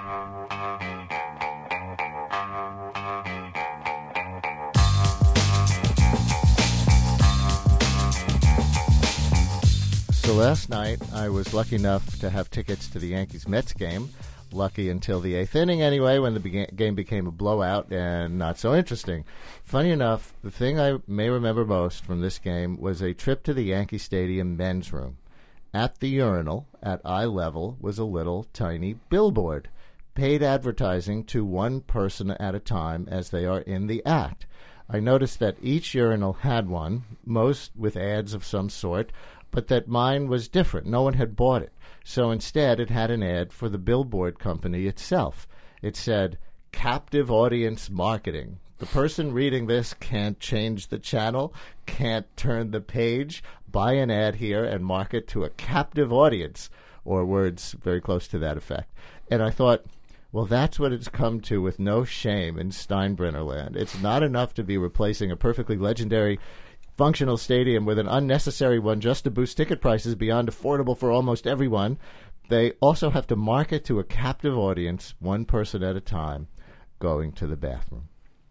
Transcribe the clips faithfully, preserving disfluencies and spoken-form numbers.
So last night, I was lucky enough to have tickets to the Yankees-Mets game. Lucky until the eighth inning, anyway, when the be- game became a blowout and not so interesting. Funny enough, the thing I may remember most from this game was a trip to the Yankee Stadium men's room. At the urinal, at eye level, was a little tiny billboard. Paid advertising to one person at a time as they are in the act. I noticed that each urinal had one, most with ads of some sort, but that mine was different. No one had bought it. So instead, it had an ad for the billboard company itself. It said, captive audience marketing. The person reading this can't change the channel, can't turn the page, buy an ad here and market to a captive audience, or words very close to that effect. And I thought, well, that's what it's come to with no shame in Steinbrenner land. It's not enough to be replacing a perfectly legendary functional stadium with an unnecessary one just to boost ticket prices beyond affordable for almost everyone. They also have to market to a captive audience, one person at a time, going to the bathroom.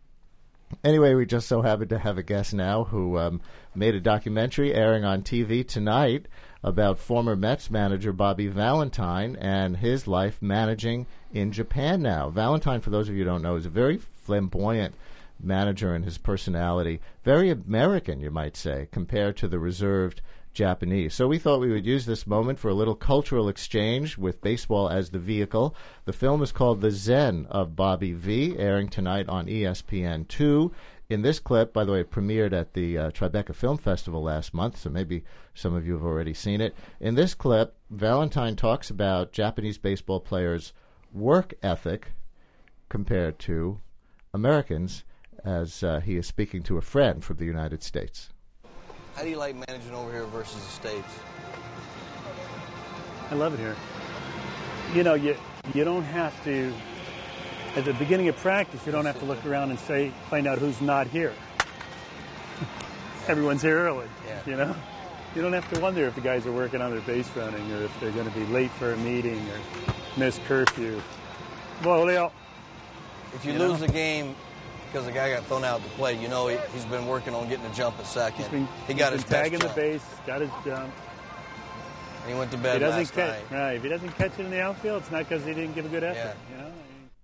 Anyway, we just so happen to have a guest now who um, made a documentary airing on T V tonight about former Mets manager Bobby Valentine and his life managing in Japan now. Valentine, for those of you who don't know, is a very flamboyant manager in his personality, very American, you might say, compared to the reserved Japanese. So we thought we would use this moment for a little cultural exchange with baseball as the vehicle. The film is called The Zen of Bobby V, airing tonight on E S P N two. In this clip, by the way, it premiered at the uh, Tribeca Film Festival last month, so maybe some of you have already seen it. In this clip, Valentine talks about Japanese baseball players' work ethic compared to Americans, as uh, he is speaking to a friend from the United States. How do you like managing over here versus the States? I love it here. You know, you you don't have to, at the beginning of practice, you don't have to look around and say, find out who's not here. Everyone's here early, yeah. You know? You don't have to wonder if the guys are working on their base running or if they're going to be late for a meeting or miss curfew. Well, Leo. If you, you lose know? the game because the guy got thrown out to play, you know he, he's been working on getting a jump at second. He's been, he got he's his been tagging best the jump. base, got his jump. And he went to If bed he doesn't last catch, night. right, if he doesn't catch it in the outfield, it's not because he didn't give a good effort. Yeah. You know?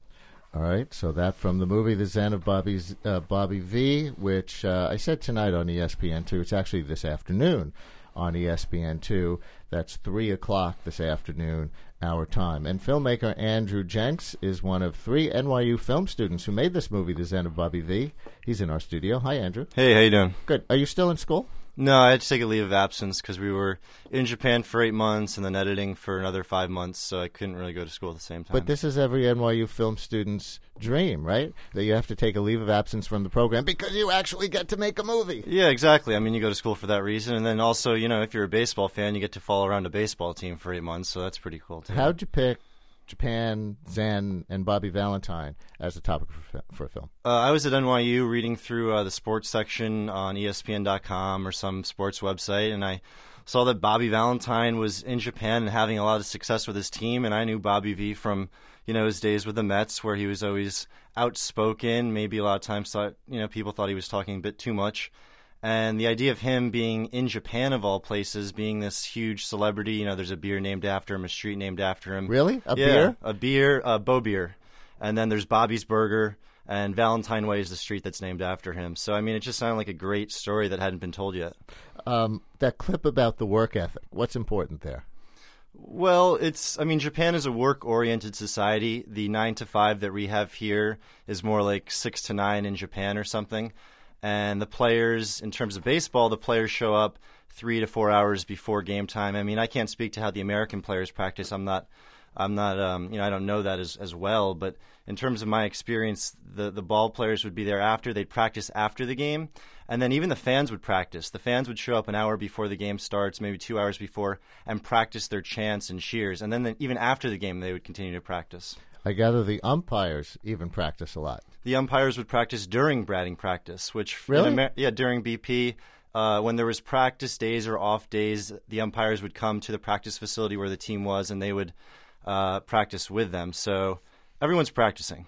All right, so that from the movie The Zen of Bobby's, uh, Bobby V, which uh, I said tonight on E S P N two. It's actually this afternoon on E S P N two. That's three o'clock this afternoon, our time. And filmmaker Andrew Jenks is one of three N Y U film students who made this movie, The Zen of Bobby V. He's in our studio. Hi, Andrew. Hey, how you doing? Good. Are you still in school? No, I had to take a leave of absence because we were in Japan for eight months and then editing for another five months, so I couldn't really go to school at the same time. But this is every N Y U film student's dream, right? That you have to take a leave of absence from the program because you actually get to make a movie. Yeah, exactly. I mean, you go to school for that reason, and then also, you know, if you're a baseball fan, you get to follow around a baseball team for eight months, so that's pretty cool, too. How'd you pick Japan, Zen, and Bobby Valentine as a topic for, for a film? Uh, I was at N Y U reading through uh, the sports section on E S P N dot com or some sports website, and I saw that Bobby Valentine was in Japan and having a lot of success with his team, and I knew Bobby V from, you know, his days with the Mets, where he was always outspoken. Maybe a lot of times thought, you know, people thought he was talking a bit too much. And the idea of him being in Japan, of all places, being this huge celebrity, you know, there's a beer named after him, a street named after him. Really? A yeah, beer? a beer, a Bo Beer. And then there's Bobby's Burger, and Valentine Way is the street that's named after him. So, I mean, it just sounded like a great story that hadn't been told yet. Um, that clip about the work ethic, what's important there? Well, it's, I mean, Japan is a work-oriented society. The nine to five that we have here is more like six to nine in Japan or something. And the players, in terms of baseball, the players show up three to four hours before game time. I mean, I can't speak to how the American players practice. I'm not, I'm not, um, you know, I don't know that as as well. But in terms of my experience, the the ball players would be there after. They'd practice after the game, and then even the fans would practice. The fans would show up an hour before the game starts, maybe two hours before, and practice their chants and cheers. And then the, even after the game, they would continue to practice. I gather the umpires even practice a lot. The umpires would practice during batting practice, which really, in Amer- yeah, during B P, uh, when there was practice days or off days, the umpires would come to the practice facility where the team was, and they would uh, practice with them. So everyone's practicing.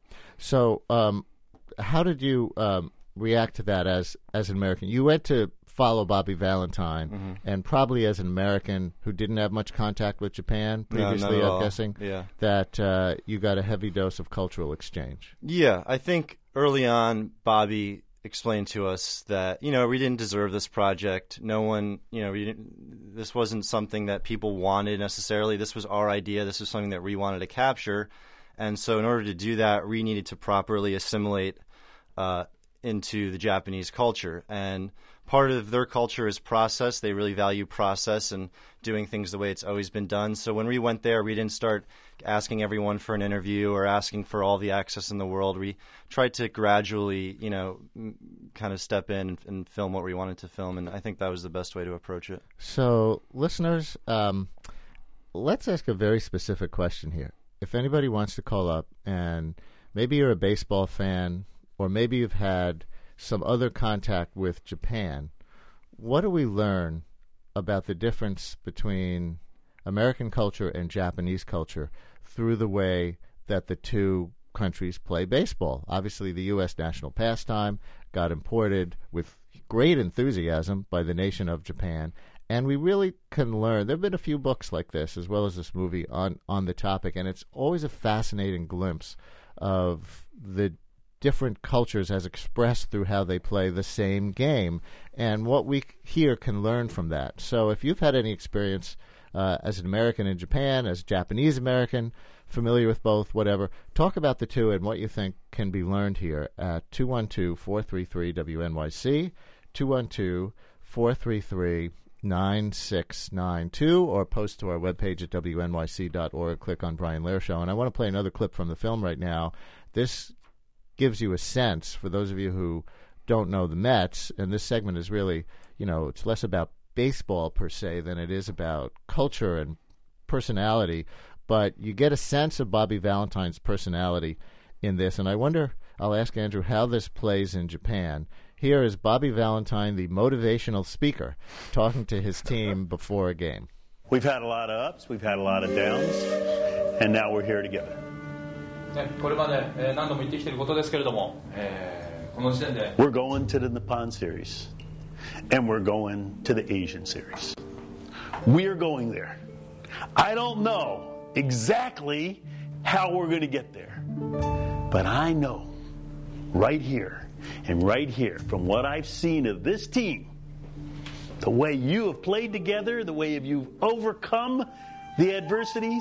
So, um, how did you um, react to that as as an American? You went to follow Bobby Valentine, mm-hmm. and probably as an American who didn't have much contact with Japan previously, no, I'm guessing, yeah. that uh, you got a heavy dose of cultural exchange. Yeah, I think early on, Bobby explained to us that, you know, we didn't deserve this project. No one, you know, we didn't, this wasn't something that people wanted necessarily. This was our idea. This was something that we wanted to capture. And so in order to do that, we needed to properly assimilate uh, into the Japanese culture. And part of their culture is process. They really value process and doing things the way it's always been done. So when we went there, we didn't start asking everyone for an interview or asking for all the access in the world. We tried to gradually, you know, m- kind of step in and, and film what we wanted to film, and I think that was the best way to approach it. So, listeners, um, let's ask a very specific question here. If anybody wants to call up, and maybe you're a baseball fan, or maybe you've had some other contact with Japan, what do we learn about the difference between American culture and Japanese culture through the way that the two countries play baseball? Obviously, the U S national pastime got imported with great enthusiasm by the nation of Japan, and we really can learn. There have been a few books like this, as well as this movie, on, on the topic, and it's always a fascinating glimpse of the different cultures as expressed through how they play the same game, and what we here can learn from that. So if you've had any experience uh, as an American in Japan, as Japanese American, familiar with both, whatever, talk about the two and what you think can be learned here at two one two, four three three, W N Y C, two one two, four three three, nine six nine two, or post to our webpage at W N Y C dot org. Click on Brian Lehrer Show. And I want to play another clip from the film right now. This gives you a sense, for those of you who don't know the Mets, and this segment is really, you know, it's less about baseball per se than it is about culture and personality, but you get a sense of Bobby Valentine's personality in this, and I wonder, I'll ask Andrew how this plays in Japan. Here is Bobby Valentine, the motivational speaker, talking to his team before a game. We've had a lot of ups, we've had a lot of downs, and now we're here together. これまで何度も言ってきていることですけれども、えー、この時点で We're going to the Nippon series, and we're going to the Asian series. We're going there. I don't know exactly how we're going to get there, but I know right here and right here, from what I've seen of this team, the way you have played together, the way you've overcome the adversities,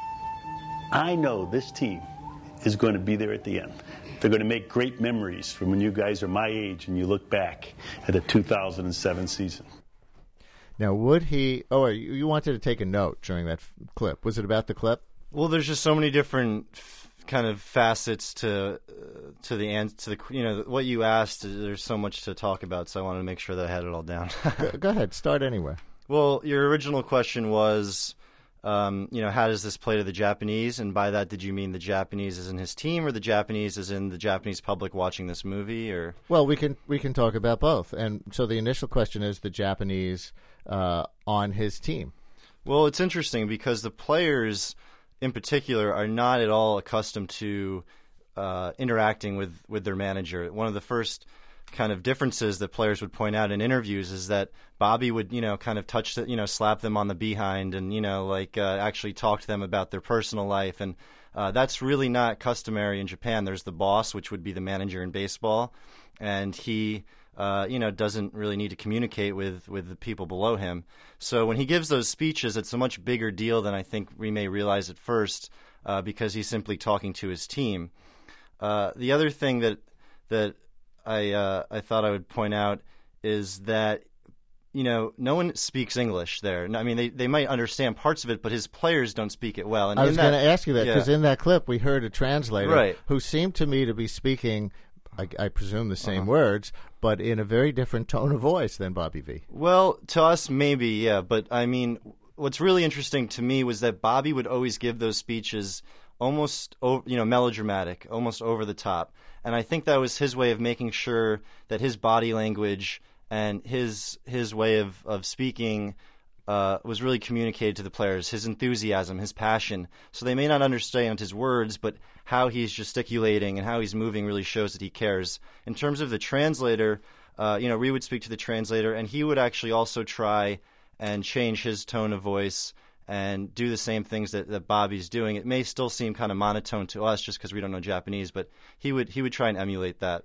I know this team is going to be there at the end. They're going to make great memories from when you guys are my age and you look back at the two thousand seven season. Now, would he... Oh, you, you wanted to take a note during that f- clip. Was it about the clip? Well, there's just so many different f- kind of facets to uh, to the ans- to the you know what you asked. There's so much to talk about, so I wanted to make sure that I had it all down. go, go ahead. Start anywhere. Well, your original question was, Um, you know, how does this play to the Japanese? And by that, did you mean the Japanese as in his team, or the Japanese as in the Japanese public watching this movie? Or well, we can we can talk about both. And so the initial question is the Japanese uh, on his team. Well, it's interesting because the players, in particular, are not at all accustomed to uh, interacting with, with their manager. One of the first kind of differences that players would point out in interviews is that Bobby would, you know, kind of touch, the, you know, slap them on the behind and, you know, like uh, actually talk to them about their personal life. And uh, that's really not customary in Japan. There's the boss, which would be the manager in baseball, and he, uh, you know, doesn't really need to communicate with, with the people below him. So when he gives those speeches, it's a much bigger deal than I think we may realize at first uh, because he's simply talking to his team. Uh, the other thing that that I uh, I thought I would point out is that, you know, no one speaks English there. I mean, they, they might understand parts of it, but his players don't speak it well. And I was going to ask you that because yeah. in that clip we heard a translator right. who seemed to me to be speaking, I, I presume, the same uh-huh. words, but in a very different tone of voice than Bobby V. Well, to us, maybe, yeah. But, I mean, what's really interesting to me was that Bobby would always give those speeches almost, you know, melodramatic, almost over the top. And I think that was his way of making sure that his body language and his his way of, of speaking uh, was really communicated to the players, his enthusiasm, his passion. So they may not understand his words, but how he's gesticulating and how he's moving really shows that he cares. In terms of the translator, uh, you know, we would speak to the translator, and he would actually also try and change his tone of voice and do the same things that, that Bobby's doing. It may still seem kind of monotone to us just because we don't know Japanese, but he would he would try and emulate that.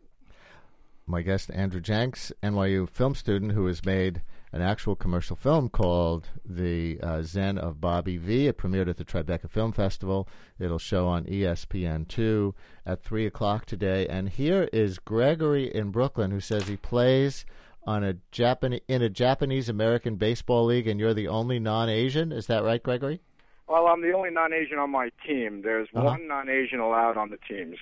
My guest, Andrew Jenks, N Y U film student who has made an actual commercial film called The uh, Zen of Bobby V. It premiered at the Tribeca Film Festival. It'll show on E S P N two at three o'clock today. And here is Gregory in Brooklyn, who says he plays on a Japan- in a Japanese-American baseball league, and you're the only non-Asian. Is that right, Gregory? Well, I'm the only non-Asian on my team. There's uh-huh. one non-Asian allowed on the teams.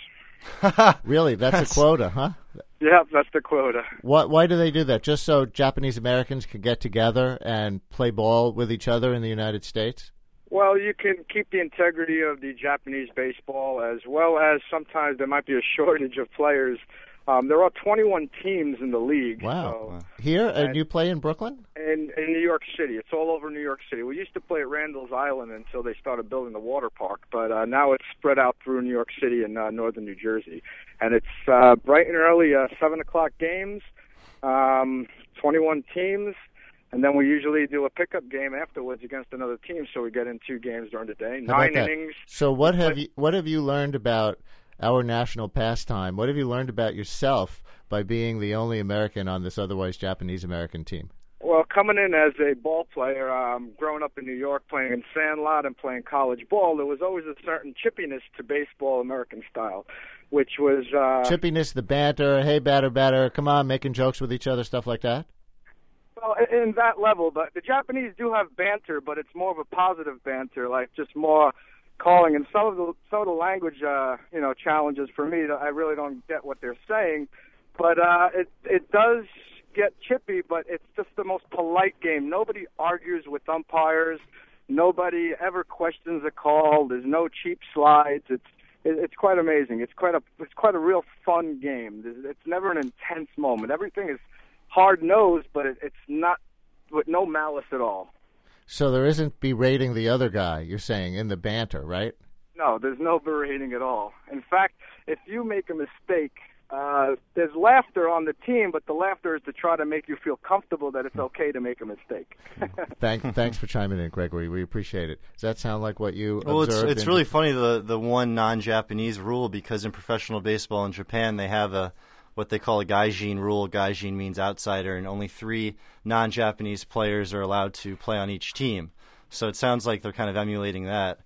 Really? That's, that's a quota, huh? Yeah, that's the quota. What? Why do they do that? Just so Japanese Americans can get together and play ball with each other in the United States? Well, you can keep the integrity of the Japanese baseball, as well as sometimes there might be a shortage of players. Um, there are twenty-one teams in the league. Wow. So, wow. Here? And, and you play in Brooklyn? In, in New York City. It's all over New York City. We used to play at Randall's Island until they started building the water park, but uh, now it's spread out through New York City and uh, northern New Jersey. And it's uh, bright and early, uh, seven o'clock games, um, twenty-one teams, and then we usually do a pickup game afterwards against another team, so we get in two games during the day, How nine about innings. That? So what have you what have you learned about our national pastime? What have you learned about yourself by being the only American on this otherwise Japanese-American team? Well, coming in as a ball player, um, growing up in New York, playing in Sandlot and playing college ball, there was always a certain chippiness to baseball, American style, which was... Uh, chippiness, the banter, hey, batter, batter, come on, making jokes with each other, stuff like that? Well, in that level, but the Japanese do have banter, but it's more of a positive banter, like just more calling. And some of the some of the language, uh, you know, challenges for me, I really don't get what they're saying. But uh, it it does get chippy, but it's just the most polite game. Nobody argues with umpires. Nobody ever questions a call. There's no cheap slides. It's it, it's quite amazing. It's quite a it's quite a real fun game. It's never an intense moment. Everything is hard nosed, but it, it's not with no malice at all. So there isn't berating the other guy, you're saying, in the banter, right? No, there's no berating at all. In fact, if you make a mistake, uh, there's laughter on the team, but the laughter is to try to make you feel comfortable that it's okay to make a mistake. Thank, thanks for chiming in, Gregory. We appreciate it. Does that sound like what you well, observed? Well, it's, it's in really funny, the, the one non-Japanese rule, because in professional baseball in Japan, they have a what they call a gaijin rule. Gaijin means outsider, and only three non-Japanese players are allowed to play on each team. So it sounds like they're kind of emulating that.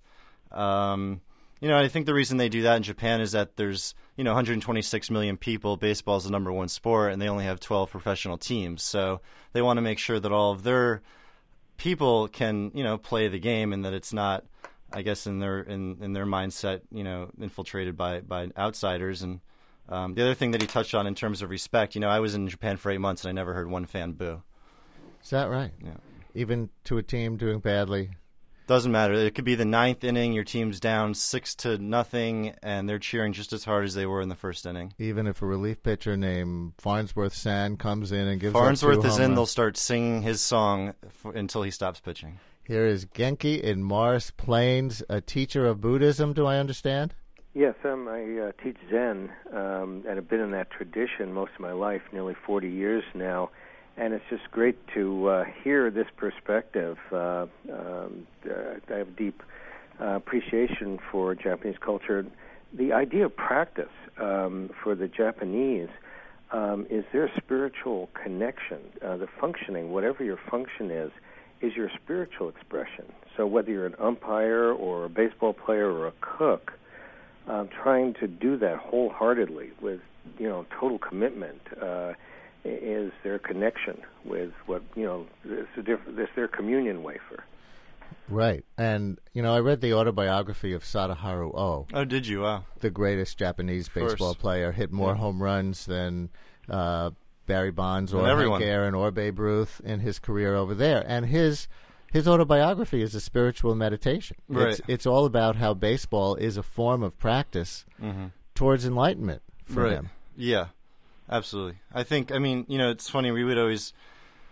Um, you know, I think the reason they do that in Japan is that there's, you know, one hundred twenty-six million people. Baseball is the number one sport, and they only have twelve professional teams. So they want to make sure that all of their people can, you know, play the game, and that it's not, I guess, in their in, in their mindset, you know, infiltrated by, by outsiders. And Um, the other thing that he touched on in terms of respect, you know, I was in Japan for eight months and I never heard one fan boo. Is that right? Yeah. Even to a team doing badly? Doesn't matter. It could be the ninth inning, your team's down six to nothing, and they're cheering just as hard as they were in the first inning. Even if a relief pitcher named Farnsworth San comes in and gives Farnsworth up two is home in, runs. They'll start singing his song for, until he stops pitching. Here is Genki in Morris Plains, a teacher of Buddhism, do I understand? Yes, um, I uh, teach Zen, um, and have been in that tradition most of my life, nearly forty years now, and it's just great to uh, hear this perspective. Uh, um, I have deep uh, appreciation for Japanese culture. The idea of practice um, for the Japanese um, is their spiritual connection. Uh, the functioning, whatever your function is, is your spiritual expression. So whether you're an umpire or a baseball player or a cook, Uh, trying to do that wholeheartedly with, you know, total commitment uh, is their connection with what, you know, it's, a diff- it's their communion wafer. Right. And, you know, I read the autobiography of Sadaharu Oh. Oh, did you? Wow. The greatest Japanese baseball player, hit more yeah. home runs than uh, Barry Bonds or Hank Aaron or Babe Ruth in his career over there. And his... His autobiography is a spiritual meditation. Right. It's, it's all about how baseball is a form of practice mm-hmm. towards enlightenment for right. him. Yeah, absolutely. I think, I mean, you know, it's funny, we would always,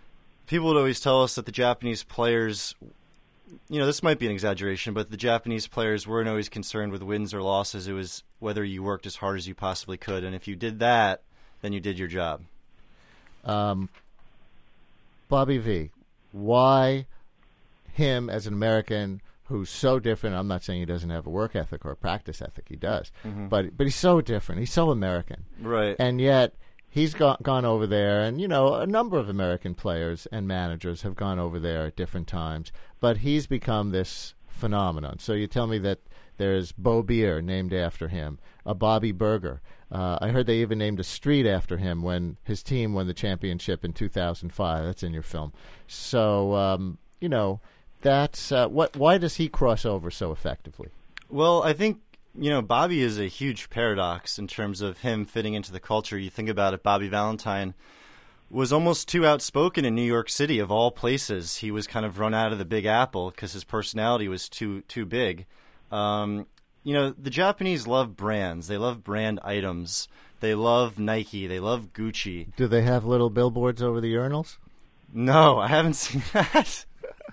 people would always tell us that the Japanese players, you know, this might be an exaggeration, but the Japanese players weren't always concerned with wins or losses. It was whether you worked as hard as you possibly could. And if you did that, then you did your job. Um, Bobby V, why him as an American who's so different? I'm not saying he doesn't have a work ethic or a practice ethic. He does. Mm-hmm. But but he's so different. He's so American. Right. And yet he's gone, gone over there, and, you know, a number of American players and managers have gone over there at different times. But he's become this phenomenon. So you tell me that there's Bo Beer named after him, a Bobby Burger. Uh, I heard they even named a street after him when his team won the championship in two thousand five. That's in your film. So, um, you know, that's uh, what. Why does he cross over so effectively? Well, I think, you know, Bobby is a huge paradox in terms of him fitting into the culture. You think about it, Bobby Valentine was almost too outspoken in New York City, of all places. He was kind of run out of the Big Apple because his personality was too too big. Um, you know, the Japanese love brands. They love brand items. They love Nike. They love Gucci. Do they have little billboards over the urinals? No, I haven't seen that.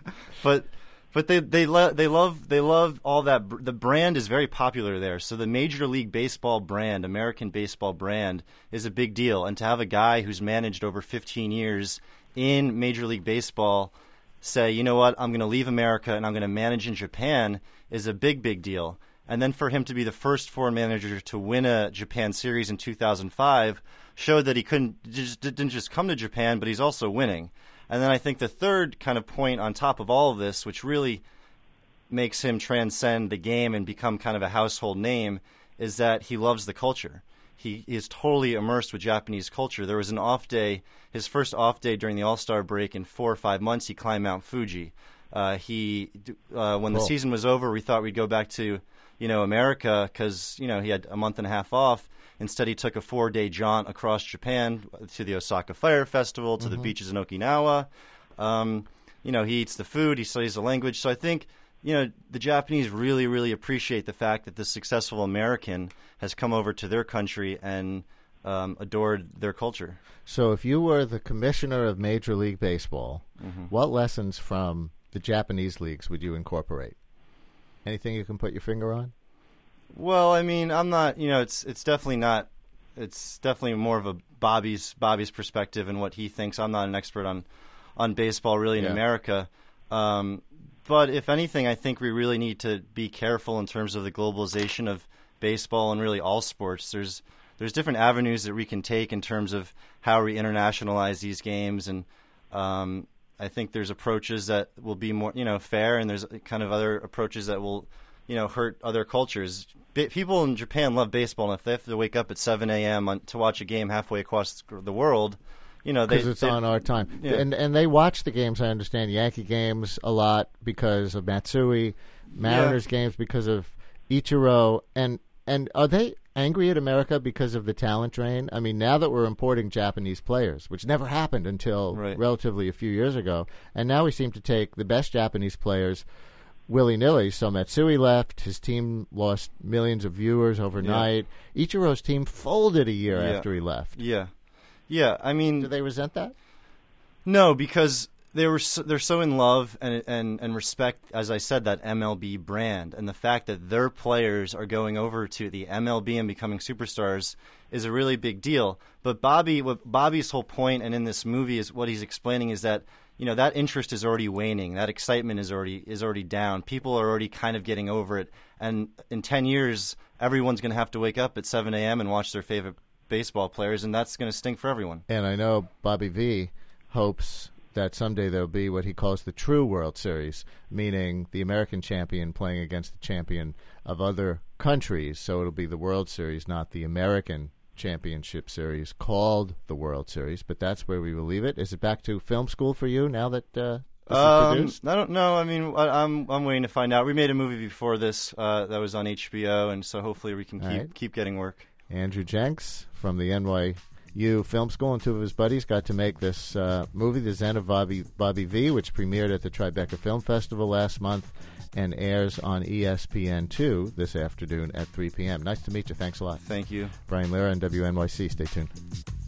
but but they they lo- they love they love all that. The brand is very popular there. So the Major League Baseball brand, American baseball brand, is a big deal. And to have a guy who's managed over fifteen years in Major League Baseball say, you know what, I'm going to leave America and I'm going to manage in Japan is a big, big deal. And then for him to be the first foreign manager to win a Japan series in two thousand five showed that he couldn't just, didn't just come to Japan, but he's also winning. And then I think the third kind of point on top of all of this, which really makes him transcend the game and become kind of a household name, is that he loves the culture. He is totally immersed with Japanese culture. There was an off day, his first off day during the All-Star break in four or five months, he climbed Mount Fuji. Uh, he, uh, when cool. the season was over, we thought we'd go back to, you know, America because, you know, he had a month and a half off. Instead, he took a four-day jaunt across Japan to the Osaka Fire Festival, to mm-hmm. the beaches in Okinawa. Um, you know, he eats the food, he studies the language. So I think, you know, the Japanese really, really appreciate the fact that this successful American has come over to their country and um, adored their culture. So if you were the commissioner of Major League Baseball, mm-hmm. what lessons from the Japanese leagues would you incorporate? Anything you can put your finger on? Well, I mean, I'm not, you know, it's it's definitely not, it's definitely more of a Bobby's Bobby's perspective and what he thinks. I'm not an expert on, on baseball really in yeah. America. Um, but if anything, I think we really need to be careful in terms of the globalization of baseball and really all sports. There's there's different avenues that we can take in terms of how we internationalize these games, and um, I think there's approaches that will be more, you know, fair, and there's kind of other approaches that will, you know, hurt other cultures. Ba- people in Japan love baseball, and if they have to wake up at seven a.m. on, to watch a game halfway across the world, you know, because it's they, on our time, yeah. and and they watch the games. I understand Yankee games a lot because of Matsui, Mariners yeah. games because of Ichiro, and and are they angry at America because of the talent drain? I mean, now that we're importing Japanese players, which never happened until right. relatively a few years ago, and now we seem to take the best Japanese players willy-nilly. So Matsui left. His team lost millions of viewers overnight. Yeah. Ichiro's team folded a year yeah. after he left. Yeah. Yeah, I mean... Do they resent that? No, because they were so, they're so in love and, and, and respect, as I said, that M L B brand. And the fact that their players are going over to the M L B and becoming superstars is a really big deal. But Bobby, what Bobby's whole point, and in this movie, is what he's explaining is that, you know, that interest is already waning. That excitement is already is already down. People are already kind of getting over it. And in ten years, everyone's going to have to wake up at seven a.m. and watch their favorite baseball players, and that's going to stink for everyone. And I know Bobby V hopes that someday there'll be what he calls the true World Series, meaning the American champion playing against the champion of other countries. So it'll be the World Series, not the American Championship Series, called the World Series. But that's where we will leave it. Is it back to film school for you now that uh, this um, is produced? I don't know. I mean, I, I'm I'm waiting to find out. We made a movie before this uh, that was on H B O, and so hopefully we can keep right. keep getting work. Andrew Jenks from the N Y U Film School and two of his buddies got to make this uh, movie, The Zen of Bobby, Bobby V, which premiered at the Tribeca Film Festival last month and airs on E S P N two this afternoon at three p.m. Nice to meet you. Thanks a lot. Thank you. Brian Lehrer on W N Y C. Stay tuned.